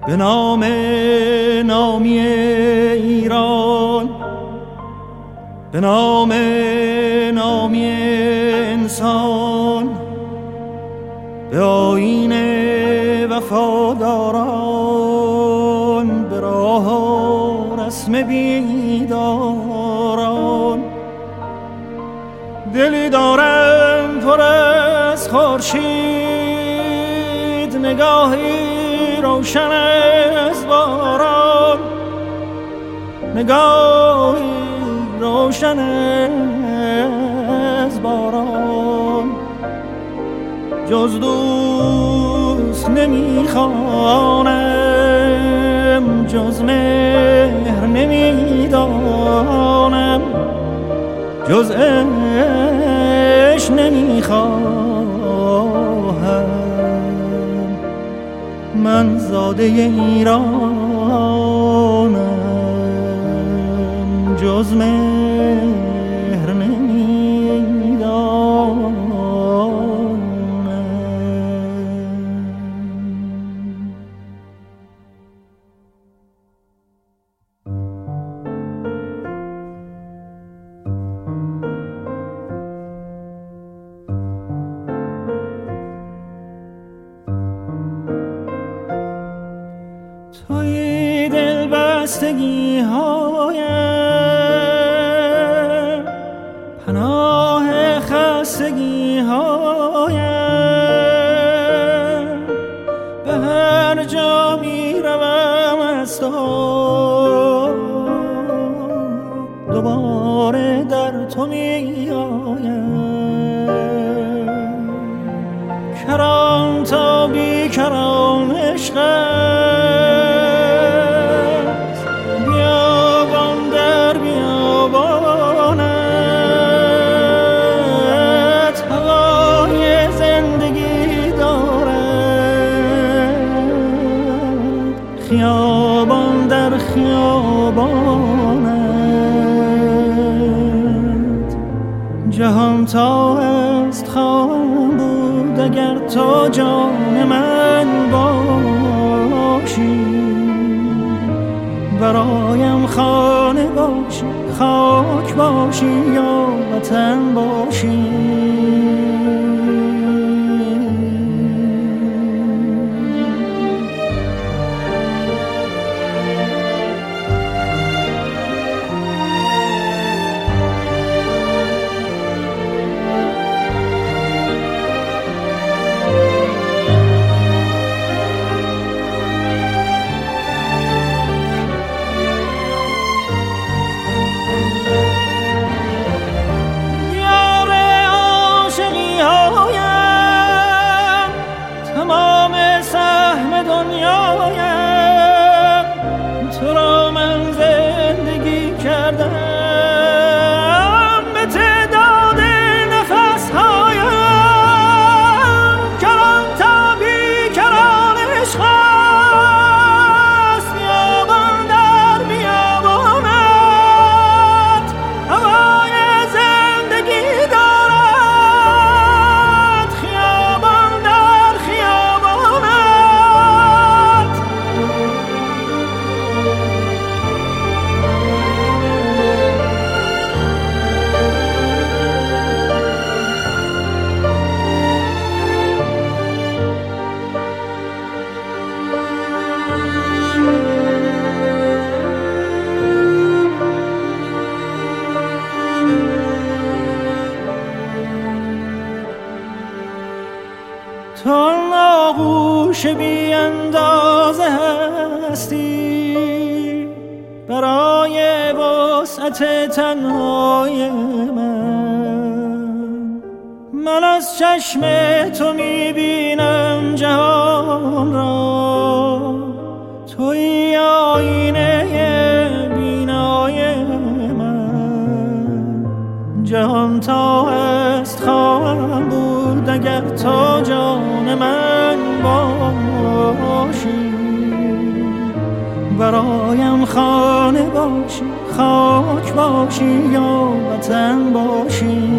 به نام نامی ایران، به نام نامی انسان، به آیین وفاداران، به راه و رسم بیداران. دلی دارم پر از خورشید، نگاهی روشن از باران، نگاهی روشن از باران. جز دوست نمیخوانم، جز مهر نمیدانم، جز عشق نمیخواهم. من زاده ایرانم، جز مهر نمیدانم. توی دل بستگی هایم، پناه خستگی هایم. به هر جا می روم از تو، دوباره در تو می آیم. کران تا بی کران عشق است، بیابان در بیابانت. هوای زندگی دارد، خیابان در خیابانت. جهان تا است خواهم بود اگر تو جان من باشی. برایم خانه باشی، خاک باشی یا وطن باشی. تو را من زندگی کردم به تعداد نفس هایم. کران تا بی کران عشق است، بیابان در بیابانت. هوای زندگی دارد، خیابان در خیابانت. تو آغوش بی اندازه هستی برای وسعت تنهای من از چشم تو میبینم جهان را. توی آینه بینای من. جهان تا است خواهم بود اگر تو جان من باشی. برایم خانه باشی، خاک باشی یا وطن باشی.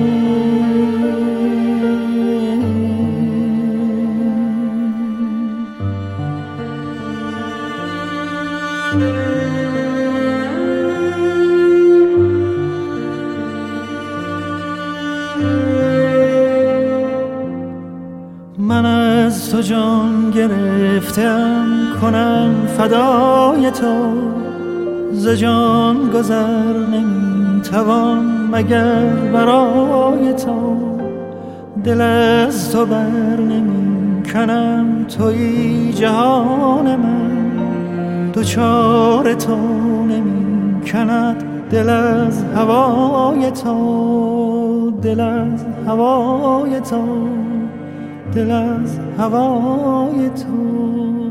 جان گرفتم کنم فدای تو، ز جان گذر نمیتوان مگر برای تو. دل از تو بر نمی کنم تویی جهان من، دوچار تو نمی کند دل از هوای تو، دل از هوای تو، دل از هوای تو.